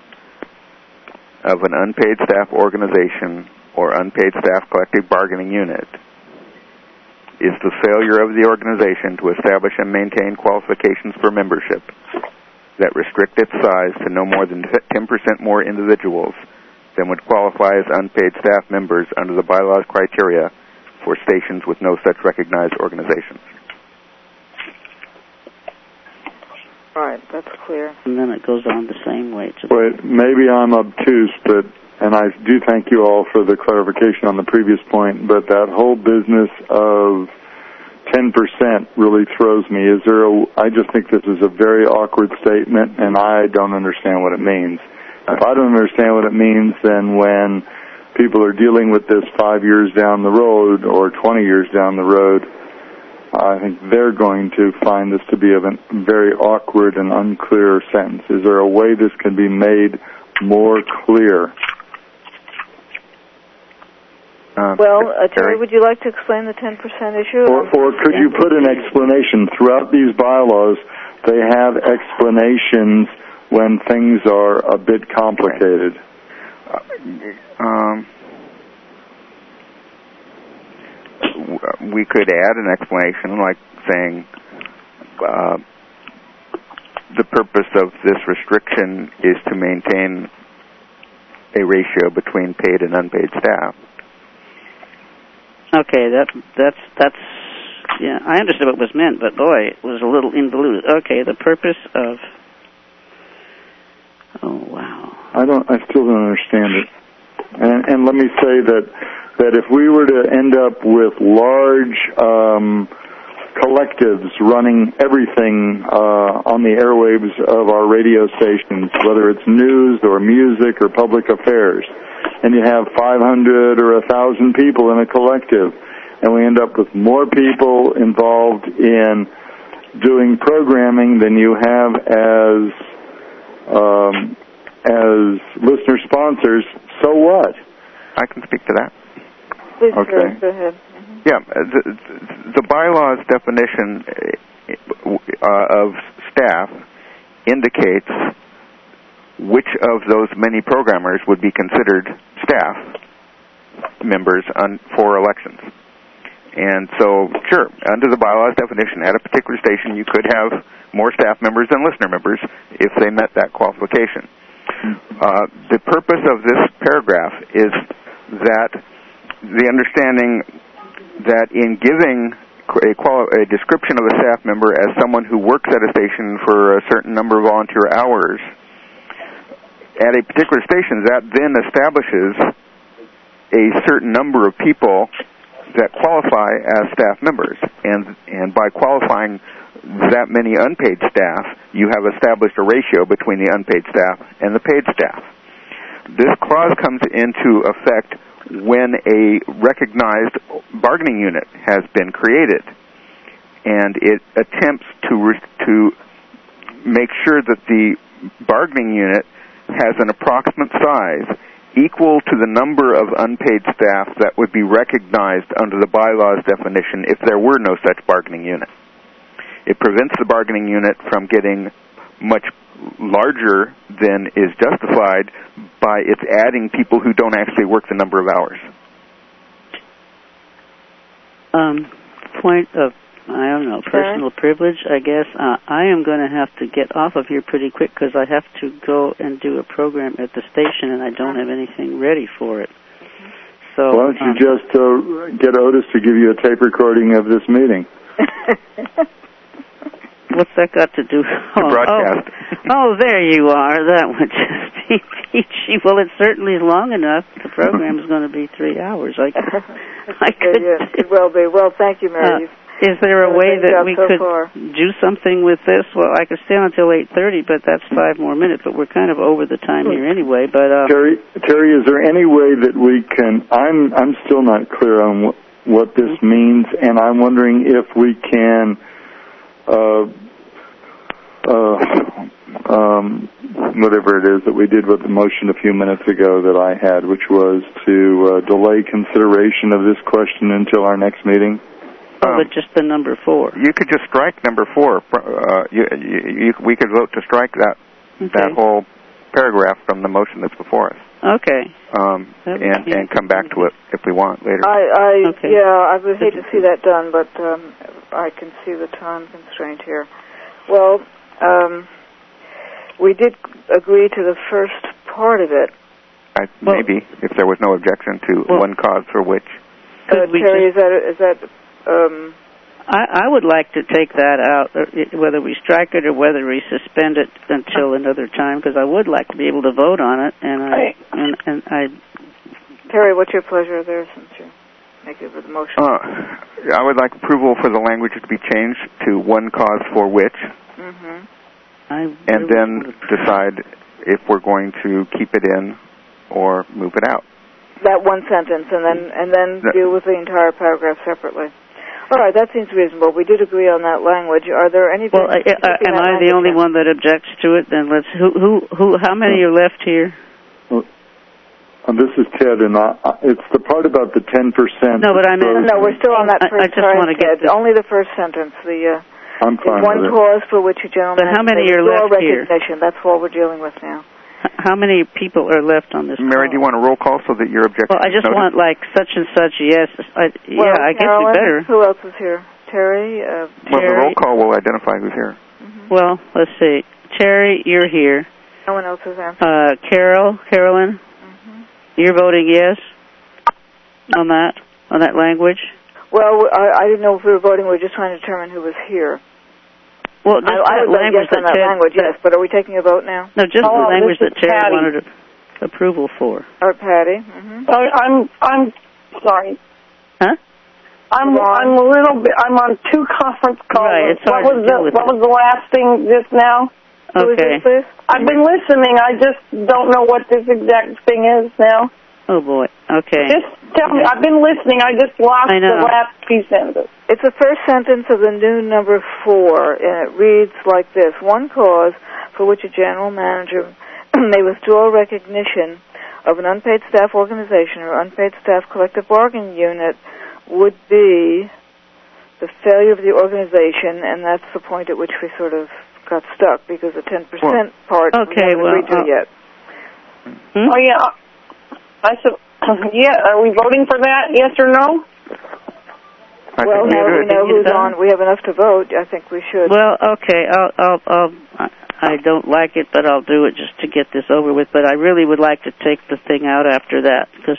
of an unpaid staff organization or unpaid staff collective bargaining unit is the failure of the organization to establish and maintain qualifications for membership that restrict its size to no more than 10% more individuals than would qualify as unpaid staff members under the bylaws criteria for stations with no such recognized organizations. All right, that's clear. And then it goes on the same way. Maybe I'm obtuse, and I do thank you all for the clarification on the previous point, but that whole business of 10% really throws me. I just think this is a very awkward statement, and I don't understand what it means. If I don't understand what it means, then when people are dealing with this 5 years down the road or 20 years down the road, I think they're going to find this to be a very awkward and unclear sentence. Is there a way this can be made more clear? Terry, would you like to explain the 10% issue? Or could you put an explanation? Throughout these bylaws, they have explanations when things are a bit complicated. We could add an explanation like saying the purpose of this restriction is to maintain a ratio between paid and unpaid staff. Okay, that's yeah, I understood what was meant, but boy, it was a little involuted. Okay, the purpose of I still don't understand it. And let me say that if we were to end up with large collectives running everything on the airwaves of our radio stations, whether it's news or music or public affairs, and you have 500 or 1,000 people in a collective, and we end up with more people involved in doing programming than you have as listener sponsors, so what? I can speak to that. Please, okay. Go ahead. Mm-hmm. Yeah, the bylaws definition of staff indicates which of those many programmers would be considered staff members for elections. And so, sure, under the bylaws definition, at a particular station, you could have more staff members than listener members if they met that qualification. The purpose of this paragraph is that the understanding that in giving a description of a staff member as someone who works at a station for a certain number of volunteer hours at a particular station, that then establishes a certain number of people that qualify as staff members. And by qualifying that many unpaid staff, you have established a ratio between the unpaid staff and the paid staff. This clause comes into effect when a recognized bargaining unit has been created, and it attempts to make sure that the bargaining unit has an approximate size equal to the number of unpaid staff that would be recognized under the bylaws definition if there were no such bargaining unit. It prevents the bargaining unit from getting much larger than is justified by its adding people who don't actually work the number of hours. Point of, I don't know, personal privilege, I guess. I am going to have to get off of here pretty quick because I have to go and do a program at the station and I don't have anything ready for it. So why don't you just get Otis to give you a tape recording of this meeting? What's that got to do? Broadcast. Oh, there you are. That would just be peachy. Well, it certainly is long enough. The program is going to be 3 hours. I could. Yeah, it will be. Well, thank you, Mary. Is there a way that we could do something with this? Well, I could stay on until 8:30, but that's 5 more minutes. But we're kind of over the time here anyway. But Terry, is there any way that we can? I'm still not clear on what this means, and I'm wondering if we can. Whatever it is that we did with the motion a few minutes ago that I had, which was to delay consideration of this question until our next meeting. But just the number 4. You could just strike number 4. We could vote to strike that whole paragraph from the motion that's before us. Okay. And come back to it if we want later. I would hate to see that done, but I can see the time constraint here. Well, we did agree to the first part of it. Maybe, if there was no objection to one cause for which. Terry, is that I would like to take that out, whether we strike it or whether we suspend it until another time, because I would like to be able to vote on it. And I. Terry, what's your pleasure there, since you make it with the motion? I would like approval for the language to be changed to one cause for which, and then decide if we're going to keep it in or move it out. That one sentence, and then deal with the entire paragraph separately. All right, that seems reasonable. We did agree on that language. Are there any? Well, am I the only one that objects to it? Then let's. Who? How many are left here? This is Ted, and it's the part about the 10%. No, but I mean, no, we're still on that first. I just want to get only the first sentence. I'm fine one with it. clause for which a general But how many are left here? That's what we're dealing with now. How many people are left on this Mary, call? do you want a roll call so that your objection Well, I just want, like, such and such, yes. I guess Carolyn, we better. Who else is here? Terry? Well, the roll call will identify who's here. Mm-hmm. Well, let's see. Terry, you're here. No one else has answered. Carolyn, you're voting yes on that language? Well, I didn't know if we were voting. We were just trying to determine who was here. Well, just I would vote yes on that language, yes. But are we taking a vote now? No, just the language that Terry wanted approval for. Or Patty. Mm-hmm. I'm sorry. Huh? I'm a little bit. I'm on two conference calls. Right, it's hard what was the last thing just now? Okay. I've been listening. I just don't know what this exact thing is now. Oh boy. Okay. Just tell me. I've been listening. I just lost the last few sentences. It's the first sentence of the new number 4, and it reads like this: one cause for which a general manager may withdraw recognition of an unpaid staff organization or unpaid staff collective bargaining unit would be the failure of the organization, and that's the point at which we sort of got stuck because the 10% part we haven't agreed to yet. Oh yeah, I said yeah. Are we voting for that? Yes or no? Well, now we know who's on. We have enough to vote. I think we should. Well, okay. I don't like it, but I'll do it just to get this over with. But I really would like to take the thing out after that because.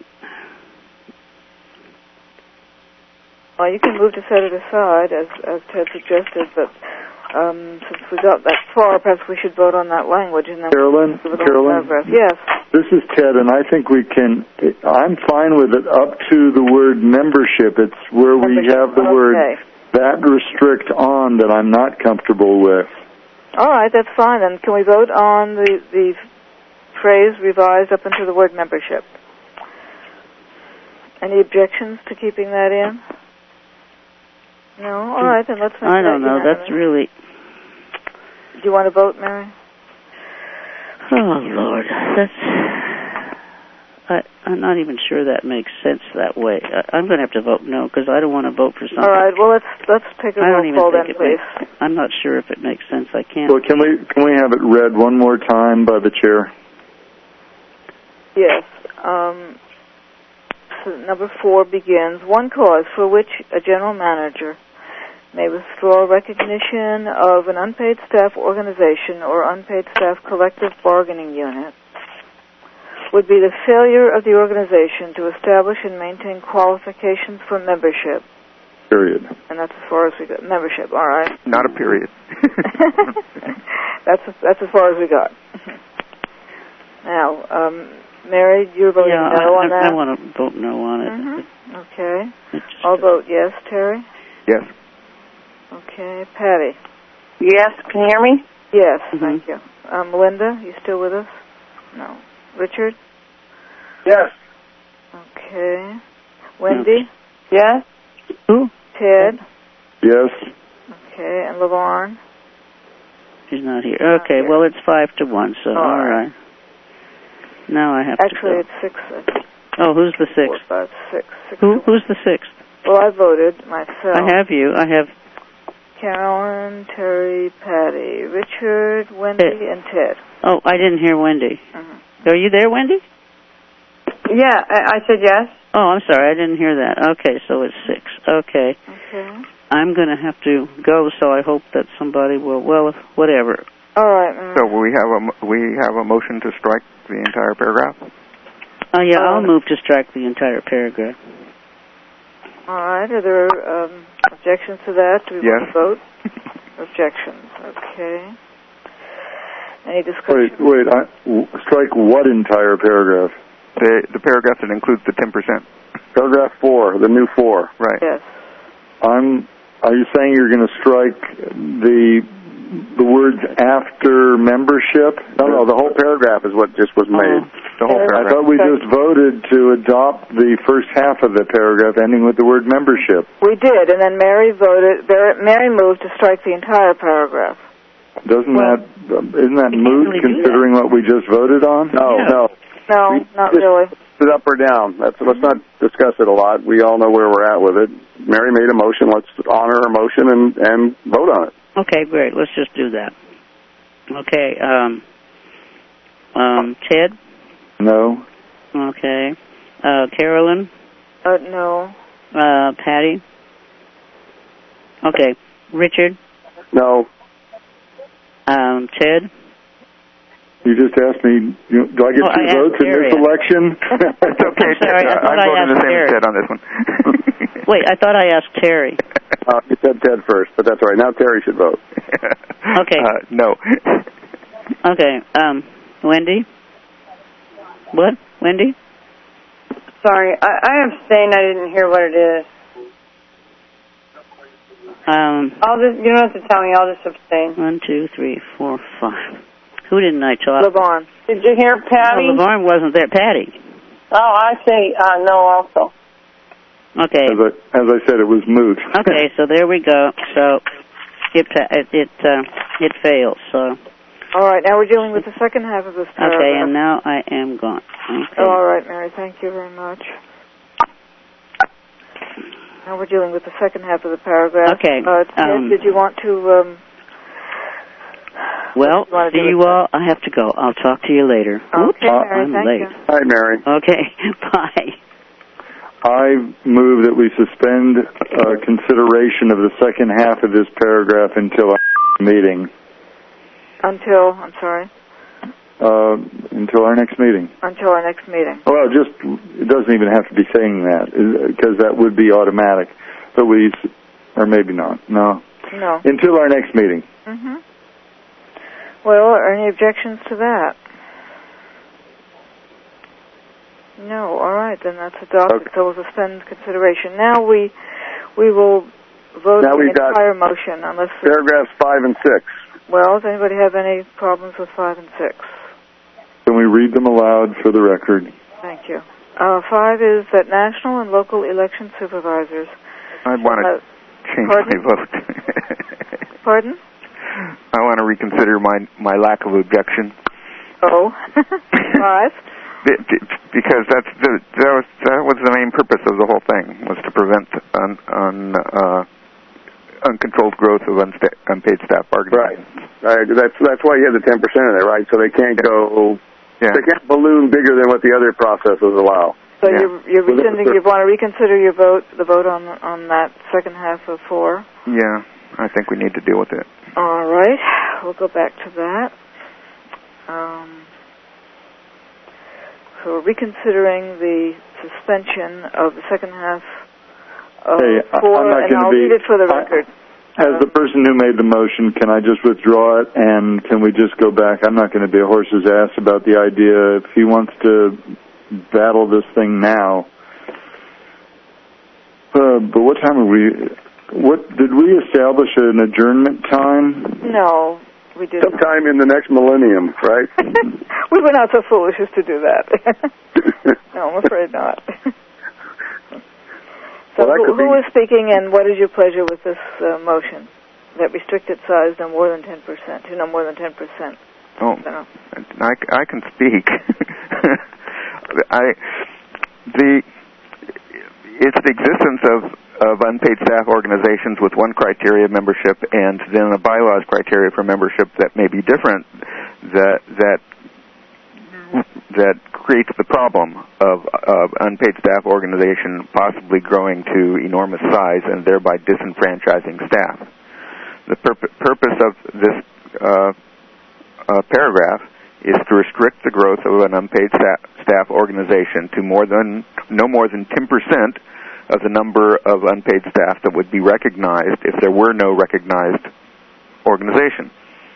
Well, you can move to set it aside, as Ted suggested, but since we got that far, perhaps we should vote on that language. And then Carolyn? Yes. This is Ted, and I think I'm fine with it up to the word membership. It's where we have the word that restrict on that I'm not comfortable with. All right, that's fine. Then can we vote on the phrase revised up into the word membership? Any objections to keeping that in? No? All right, then let's make I don't know. That's really... Do you want to vote, Mary? Oh, Lord. I'm not even sure that makes sense that way. I'm going to have to vote no, because I don't want to vote for something. All right, well, let's take a roll call then, please. I'm not sure if it makes sense. I can't... Well, can we have it read one more time by the chair? Yes. So number 4 begins, one cause for which a general manager may withdraw recognition of an unpaid staff organization or unpaid staff collective bargaining unit would be the failure of the organization to establish and maintain qualifications for membership. Period. And that's as far as we got. Membership, all right. Not a period. That's as far as we got. Now, Mary, you're voting no on that? I want to vote no on it. Mm-hmm. Okay. I'll vote yes. Terry? Yes. Okay. Patty? Yes. Can you hear me? Yes, thank you. Melinda, you still with us? No. Richard? Yes. Okay. Wendy? Yes. Who? Ted? Yes. Okay. And LaVarn? She's not here. Okay, well, it's 5-1, so all right. Now I have Actually, to go. it's 6. Oh, who's the 6th? 4, 5, 6. Who's the 6th? Well, I voted myself. I have you. I have Carolyn, Terry, Patty, Richard, Wendy, and Ted. Oh, I didn't hear Wendy. Are you there, Wendy? Yeah, I said yes. Oh, I'm sorry. I didn't hear that. Okay, so it's 6. Okay. I'm going to have to go, so I hope that somebody will, well, whatever. All right. So we have a motion to strike the entire paragraph? Oh, yeah, I'll move to strike the entire paragraph. All right. Are there objections to that? Do we want to vote? Objections. Okay. Any discussion? Wait. Strike what entire paragraph? The paragraph that includes the 10%. Paragraph 4, the new 4. Right. Yes. Are you saying you're going to strike the the words after membership? No, the whole paragraph is what just was made. The whole paragraph. I thought we just voted to adopt the first half of the paragraph ending with the word membership. We did, and then Mary moved to strike the entire paragraph. Isn't that moot considering what we just voted on? No, not really. It up or down. Let's not discuss it a lot. We all know where we're at with it. Mary made a motion. Let's honor her motion and vote on it. Okay, great. Let's just do that. Okay. Ted? No. Okay. Carolyn? No. Patty? Okay. Richard? No. Ted? You just asked me, do I get two votes in this election? It's okay. I'm voting the same as Ted on this one. Wait, I thought I asked Terry. You said Ted first, but that's all right. Now Terry should vote. Okay. No. Okay. Wendy? What? Wendy? Sorry, I abstained. I didn't hear what it is. I'll just, you don't have to tell me. I'll just abstain. 1, 2, 3, 4, 5. Who didn't I talk? LeVarn. Did you hear Patty? No, LeVarn wasn't there. Patty. Oh, I say no also. Okay. As I said, it was moot. Okay, so there we go. So it fails. So. All right, now we're dealing with the second half of this paragraph. Okay, and now I am gone. Okay. All right, Mary, thank you very much. Now we're dealing with the second half of the paragraph. Okay. Ted, did you want to... well, see you all. I have to go. I'll talk to you later. Okay, Mary, I'm thank late. you. Hi, Mary. Okay, bye. I move that we suspend consideration of the second half of this paragraph until our meeting. Until our next meeting. Until our next meeting. Well, it doesn't even have to be saying that, because that would be automatic. But or maybe not. No. Until our next meeting. Mm-hmm. Well, are any objections to that? No. All right, then that's adopted. Okay. So we'll suspend consideration. Now we will vote on the entire motion, unless paragraphs 5 and 6. Well, does anybody have any problems with 5 and 6? Can we read them aloud for the record? Thank you. 5 is that national and local election supervisors... I want to change my vote. Pardon? I want to reconsider my lack of objection. Oh. 5? Because that was the main purpose of the whole thing, was to prevent uncontrolled growth of unpaid staff bargaining. Right. That's why you have the 10% in there, right? So they can't go. Yeah. They can't balloon bigger than what the other processes allow. So you're rescinding. You want to reconsider your vote, the vote on that second half of 4. Yeah, I think we need to deal with it. All right, we'll go back to that. So we're reconsidering the suspension of the second half of 4, and I'll read it for the record. As the person who made the motion, can I just withdraw it, and can we just go back? I'm not going to be a horse's ass about the idea. If he wants to battle this thing now. But what time are we... did we establish an adjournment time? No, we didn't. Sometime in the next millennium, right? We were not so foolish as to do that. No, I'm afraid not. So who is speaking, and what is your pleasure with this motion? That restricted size no more than 10%, to no more than 10%. Oh, no. I can speak. It's the existence of unpaid staff organizations with one criteria of membership and then a bylaws criteria for membership that may be different that creates the problem of unpaid staff organization possibly growing to enormous size and thereby disenfranchising staff. The purpose of this paragraph is to restrict the growth of an unpaid staff organization to no more than 10% of the number of unpaid staff that would be recognized if there were no recognized organization,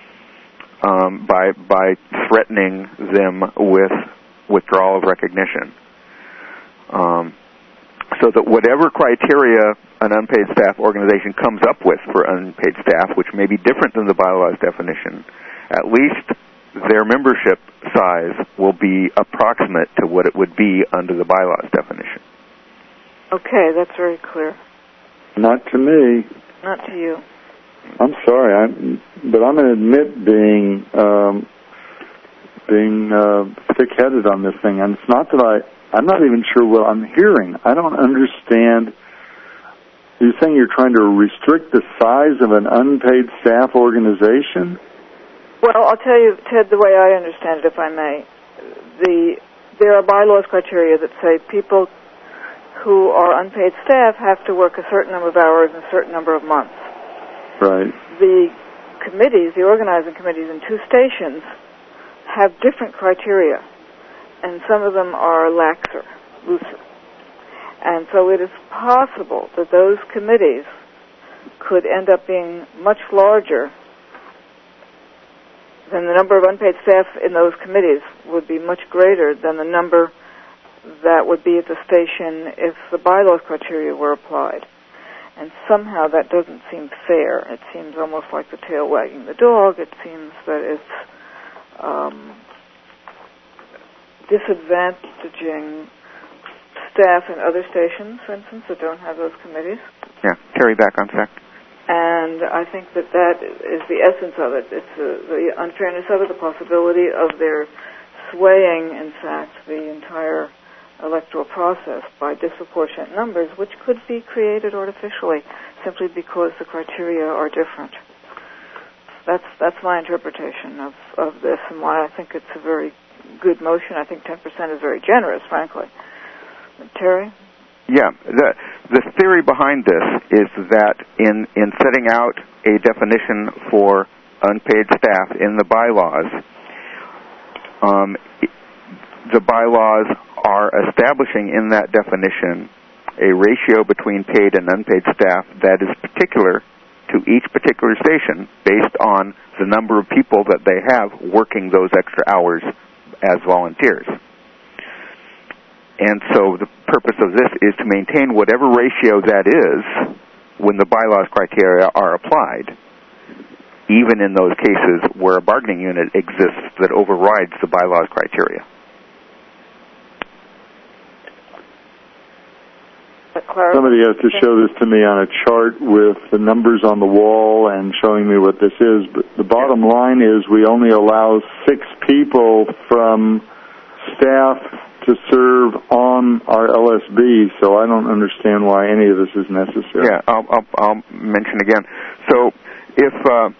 by threatening them with withdrawal of recognition. so that whatever criteria an unpaid staff organization comes up with for unpaid staff, which may be different than the bylaws definition, at least their membership size will be approximate to what it would be under the bylaws definition. Okay, that's very clear. Not to me. Not to you. I'm sorry, but I'm going to admit being thick-headed on this thing, and it's not that I'm not even sure what I'm hearing. I don't understand. You're saying you're trying to restrict the size of an unpaid staff organization? Well, I'll tell you, Ted, the way I understand it, if I may. There are bylaws criteria that say people who are unpaid staff have to work a certain number of hours in a certain number of months. Right. The committees, the organizing committees in two stations, have different criteria, and some of them are looser. And so it is possible that those committees could end up being much larger than the number of unpaid staff in those committees would be much greater than the number that would be at the station if the bylaws criteria were applied. And somehow that doesn't seem fair. It seems almost like the tail wagging the dog. It seems that it's disadvantaging staff in other stations, for instance, that don't have those committees. Yeah, Terry, back on track. And I think that is the essence of it. It's the unfairness of it, the possibility of their swaying, in fact, the entire electoral process by disproportionate numbers, which could be created artificially simply because the criteria are different. That's my interpretation of this, and why I think it's a very good motion. I think 10% is very generous, frankly. Terry? Yeah, the theory behind this is that in setting out a definition for unpaid staff in the bylaws, the bylaws are establishing in that definition a ratio between paid and unpaid staff that is particular to each particular station based on the number of people that they have working those extra hours as volunteers. And so the purpose of this is to maintain whatever ratio that is when the bylaws criteria are applied, even in those cases where a bargaining unit exists that overrides the bylaws criteria. Somebody has to show this to me on a chart with the numbers on the wall and showing me what this is. But the bottom line is we only allow 6 people from staff to serve on our LSB, so I don't understand why any of this is necessary. Yeah, I'll mention again. So if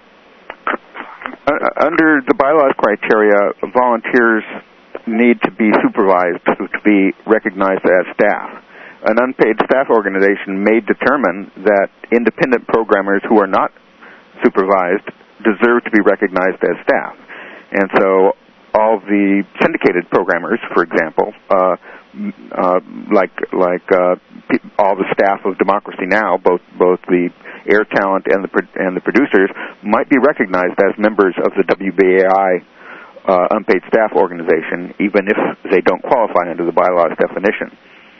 under the bylaws criteria, volunteers need to be supervised to be recognized as staff. An unpaid staff organization may determine that independent programmers who are not supervised deserve to be recognized as staff. And so all the syndicated programmers, for example, like all the staff of Democracy Now!, both the air talent and the producers, might be recognized as members of the WBAI unpaid staff organization, even if they don't qualify under the bylaws definition.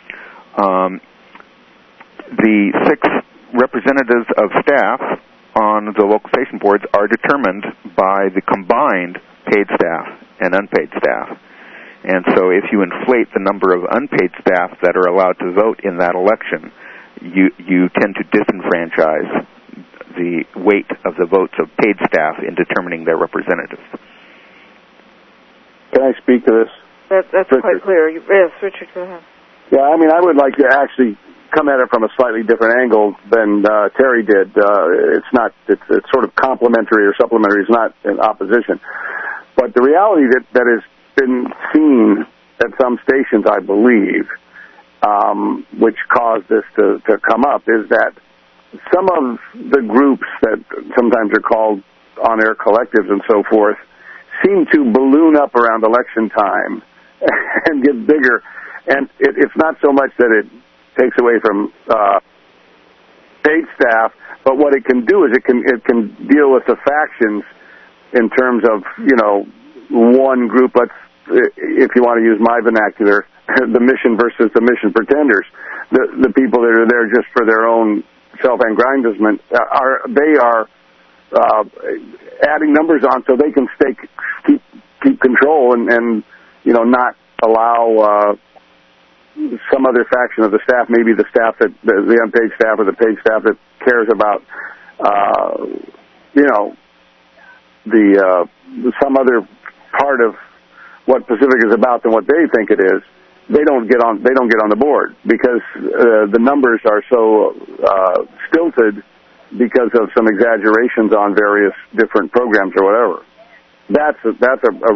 The 6 representatives of staff on the local station boards are determined by the combined paid staff and unpaid staff. And so if you inflate the number of unpaid staff that are allowed to vote in that election, you tend to disenfranchise the weight of the votes of paid staff in determining their representatives. Can I speak to this? That's Richard. Quite clear. Yes, Richard, go ahead. Yeah, I mean, I would like to actually come at it from a slightly different angle than Terry did. It's sort of complementary or supplementary. It's not in opposition. But the reality that has been seen at some stations, I believe, which caused this to come up, is that some of the groups that sometimes are called on-air collectives and so forth seem to balloon up around election time and get bigger. And it's not so much that it takes away from paid staff, but what it can do is it can deal with the factions in terms of, one group, if you want to use my vernacular, the mission versus the mission pretenders. The people that are there just for their own self-aggrandizement are adding numbers on so they can keep control and not allow some other faction of the staff, maybe the staff that the unpaid staff or the paid staff that cares about some other part of what Pacific is about than what they think it is. They don't get on the board because the numbers are so stilted because of some exaggerations on various different programs or whatever. That's a